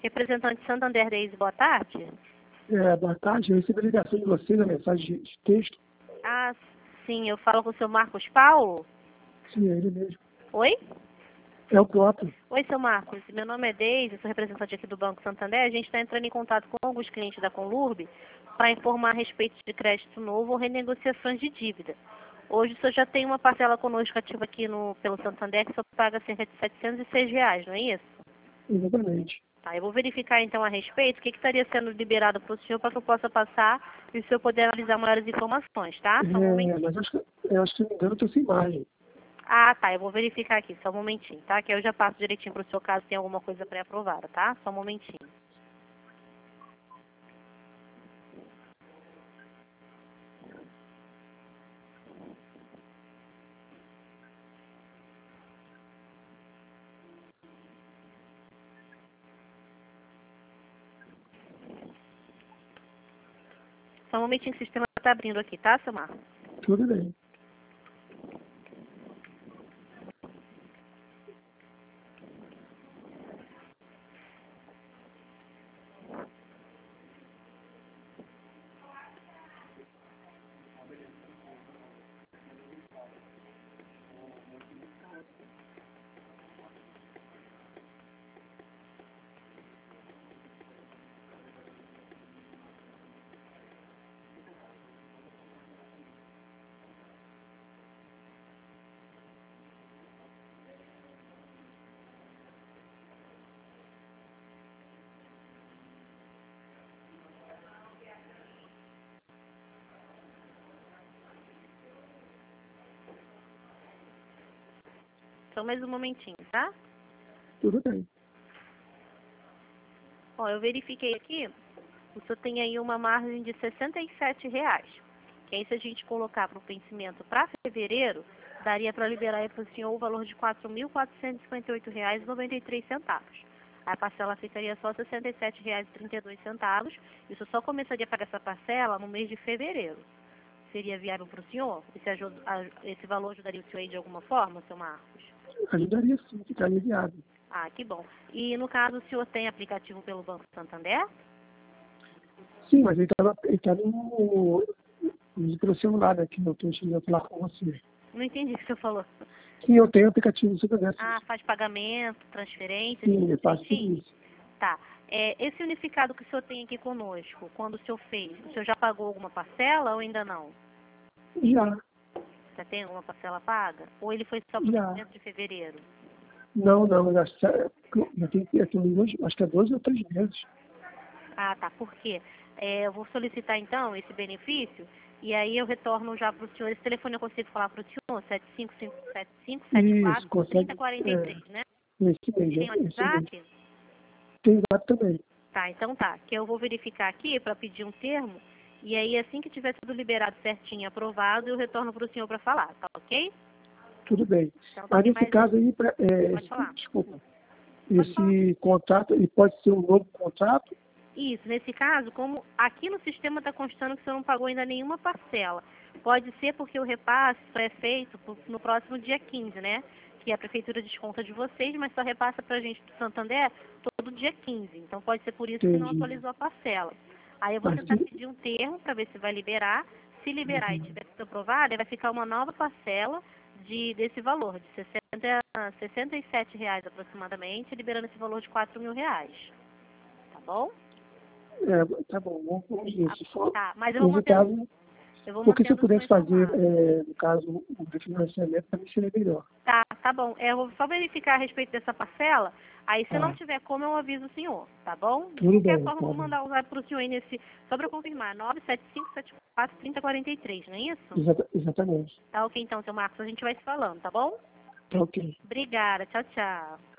Representante Santander Reis, boa tarde. Boa tarde, eu recebi a ligação de vocês, a mensagem de texto. Ah, sim, eu falo com o seu Marcos Paulo. Sim, é ele mesmo. Oi? É o próprio. Oi, seu Marcos. Meu nome é Deise, sou representante aqui do Banco Santander. A gente está entrando em contato com alguns clientes da Conlurb para informar a respeito de crédito novo ou renegociações de dívida. Hoje o senhor já tem uma parcela conosco ativa aqui pelo Santander que só paga cerca de R$ 706, não é isso? Exatamente. Tá, eu vou verificar então a respeito o que estaria sendo liberado para o senhor para que eu possa passar e o senhor poder analisar maiores informações, tá? Só um momentinho. Mas acho que, se não me engano, eu estou sem imagem. Ah, tá, eu vou verificar aqui, só um momentinho, tá? Que eu já passo direitinho para o seu caso tem alguma coisa pré-aprovada, tá? Só um momentinho. Só um momentinho que o sistema está abrindo aqui, tá, seu Marcos? Tudo bem. Só mais um momentinho, tá? Tudo bem. Ó, eu verifiquei aqui, o senhor tem aí uma margem de R$ 67, que aí se a gente colocar para o vencimento para fevereiro, daria para liberar aí para o senhor o valor de R$ 4.458,93. A parcela ficaria só R$ 67,32. Isso só começaria a pagar essa parcela no mês de fevereiro. Seria viável para o senhor? Esse valor ajudaria o senhor aí de alguma forma, seu Marcos? Ajudaria sim, ficaria viável. Ah, que bom. E no caso, o senhor tem aplicativo pelo Banco Santander? Sim, mas ele tá no celular, né, que eu estou utilizando lá com você. Não entendi o que o senhor falou. Sim, eu tenho aplicativo no Santander. Ah, faz pagamento, transferência? Sim, eu faço tudo certinho? isso. Tá. Esse unificado que o senhor tem aqui conosco, quando o senhor fez, o senhor já pagou alguma parcela ou ainda não? Já. Já tem alguma parcela paga? Ou ele foi só para o Já. vencimento de fevereiro? Não, eu acho que é 12 ou 3 meses. Ah, tá. Por quê? Eu vou solicitar, então, esse benefício e aí eu retorno já para o senhor. Esse telefone eu consigo falar para o senhor? 7557574 Isso, consegue. 3043, né? Esse mês, Tem esse mês. WhatsApp? Tem WhatsApp também. Tá, então tá. Que eu vou verificar aqui para pedir um termo e aí assim que tiver tudo liberado certinho, aprovado, eu retorno para o senhor para falar, tá ok? Tudo bem. Então, Mas nesse mais... caso aí, Pode falar. desculpa, esse contrato, ele pode ser um novo contrato? Isso, nesse caso, como aqui no sistema está constando que você não pagou ainda nenhuma parcela. Pode ser porque o repasse só é feito no próximo dia 15, né? Que a prefeitura desconta de vocês, mas só repassa para a gente do Santander todo dia 15. Então pode ser por isso que não Entendi. atualizou a parcela. Aí eu vou Mas tentar pedir um termo para ver se vai liberar. Se liberar e tiver tudo aprovado, aí vai ficar uma nova parcela desse valor, de R$ 67 aproximadamente, liberando esse valor de R$ 4.000. Tá bom? tá bom, vamos ver. Se for, Tá, mas eu vou nesse mantendo, caso, porque se eu o senhor pudesse fazer, informado. no caso, o refinanciamento, para mim seria melhor. Tá bom. Eu vou só verificar a respeito dessa parcela. Aí, se não Tá. tiver como, eu aviso o senhor, tá bom? De Tudo qualquer bem, forma, tá eu vou bom. mandar um zap pro senhor aí só para confirmar, 975743043, não é isso? Exatamente. Tá ok, então, seu Marcos, a gente vai se falando, tá bom? Tá ok. Obrigada, tchau, tchau.